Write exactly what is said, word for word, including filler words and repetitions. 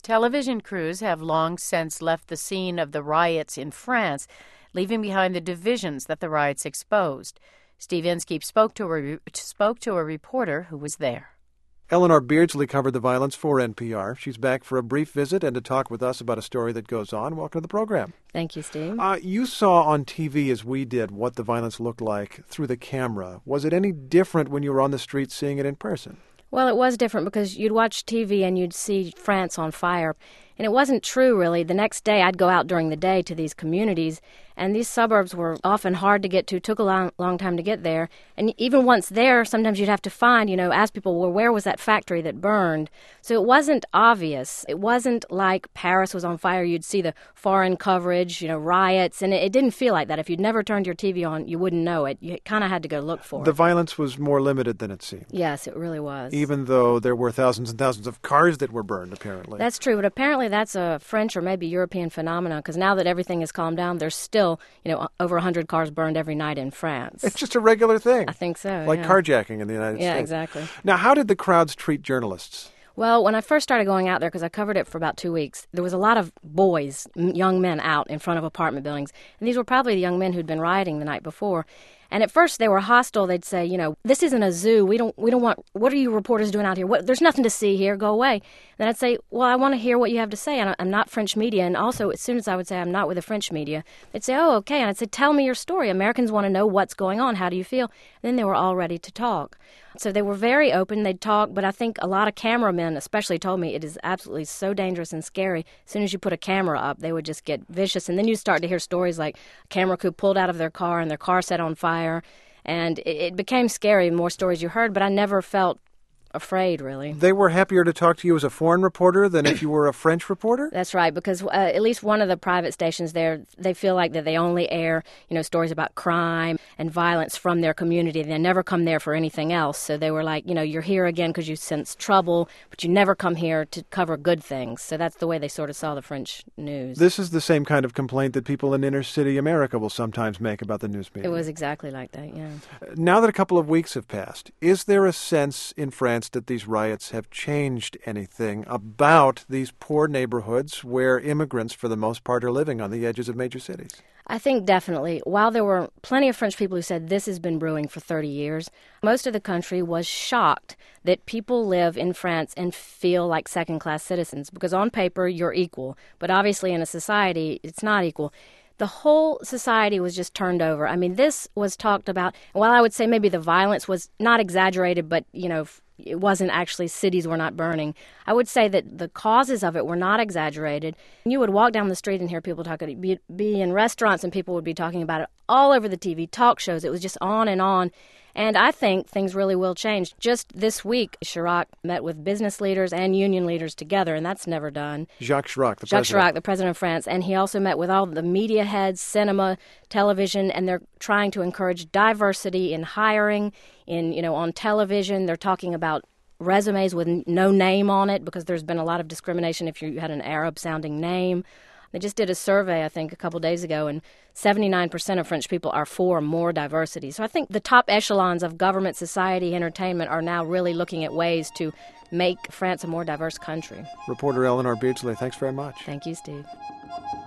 Television crews have long since left the scene of the riots in France, leaving behind the divisions that the riots exposed. Steve Inskeep spoke to a, spoke to a reporter who was there. Eleanor Beardsley covered the violence for N P R. She's back for a brief visit and to talk with us about a story that goes on. Welcome to the program. Thank you, Steve. Uh, you saw on T V, as we did, what the violence looked like through the camera. Was it any different when you were on the street seeing it in person? Well, it was different because you'd watch T V and you'd see France on fire. And it wasn't true, really. The next day, I'd go out during the day to these communities, and these suburbs were often hard to get to, took a long, long time to get there. And even once there, sometimes you'd have to find, you know, ask people, well, where was that factory that burned? So it wasn't obvious. It wasn't like Paris was on fire. You'd see the foreign coverage, you know, riots, and it, it didn't feel like that. If you'd never turned your T V on, you wouldn't know it. You kind of had to go look for The it. The violence was more limited than it seemed. Yes, it really was. Even though there were thousands and thousands of cars that were burned, apparently. That's true, but apparently that's a French or maybe European phenomenon, because now that everything has calmed down, there's still, you know, over one hundred cars burned every night in France. It's just a regular thing. I think so, Like yeah. carjacking in the United yeah, States. Yeah, exactly. Now, how did the crowds treat journalists? Well, when I first started going out there, because I covered it for about two weeks, there was a lot of boys, young men out in front of apartment buildings. And these were probably the young men who'd been rioting the night before. And at first they were hostile. They'd say, you know, this isn't a zoo. We don't we don't want, what are you reporters doing out here? What, there's nothing to see here. Go away. Then I'd say, well, I want to hear what you have to say. And I'm not French media. And also, as soon as I would say I'm not with the French media, they'd say, oh, okay. And I'd say, tell me your story. Americans want to know what's going on. How do you feel? And then they were all ready to talk. So they were very open. They'd talk. But I think a lot of cameramen especially told me it is absolutely so dangerous and scary. As soon as you put a camera up, they would just get vicious. And then you start to hear stories like a camera crew pulled out of their car and their car set on fire. And it, it became scary, the more stories you heard, but I never felt afraid, really. They were happier to talk to you as a foreign reporter than if you were a French reporter? That's right, because uh, at least one of the private stations there, they feel like that they only air, you know, stories about crime and violence from their community. They never come there for anything else. So they were like, you know, you're here again because you sense trouble, but you never come here to cover good things. So that's the way they sort of saw the French news. This is the same kind of complaint that people in inner city America will sometimes make about the news media. It was exactly like that, yeah. Now that a couple of weeks have passed, is there a sense in France that these riots have changed anything about these poor neighborhoods where immigrants, for the most part, are living on the edges of major cities? I think definitely. While there were plenty of French people who said this has been brewing for thirty years, most of the country was shocked that people live in France and feel like second-class citizens, because on paper you're equal, but obviously in a society it's not equal. The whole society was just turned over. I mean, this was talked about. While I would say maybe the violence was not exaggerated, but, you know, it wasn't actually, cities were not burning, I would say that the causes of it were not exaggerated. You would walk down the street and hear people talking, be, be in restaurants and people would be talking about it all over the T V, talk shows. It was just on and on. And I think things really will change. Just this week, Chirac met with business leaders and union leaders together, and that's never done. Jacques Chirac, the Jacques president. Chirac, the president of France. And he also met with all the media heads, cinema, television, and they're trying to encourage diversity in hiring, in, you know, on television. They're talking about resumes with no name on it because there's been a lot of discrimination if you had an Arab-sounding name. They just did a survey, I think, a couple days ago, and seventy-nine percent of French people are for more diversity. So I think the top echelons of government, society, entertainment are now really looking at ways to make France a more diverse country. Reporter Eleanor Beardsley, thanks very much. Thank you, Steve.